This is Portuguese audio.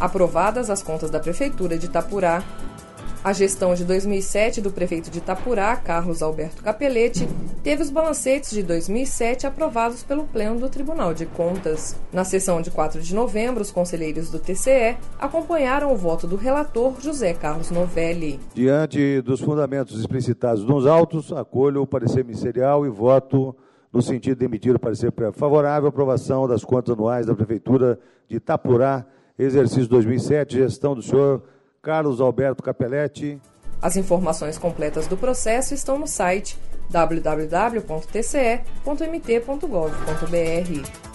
Aprovadas as contas da Prefeitura de Itapurá. A gestão de 2007 do prefeito de Itapurá, Carlos Alberto Capelletti, teve os balancetes de 2007 aprovados pelo Pleno do Tribunal de Contas. Na sessão de 4 de novembro, os conselheiros do TCE acompanharam o voto do relator José Carlos Novelli. Diante dos fundamentos explicitados nos autos, acolho o parecer ministerial e voto no sentido de emitir o parecer favorável à aprovação das contas anuais da Prefeitura de Itapurá, exercício 2007, gestão do senhor Carlos Alberto Capelletti. As informações completas do processo estão no site www.tce.mt.gov.br.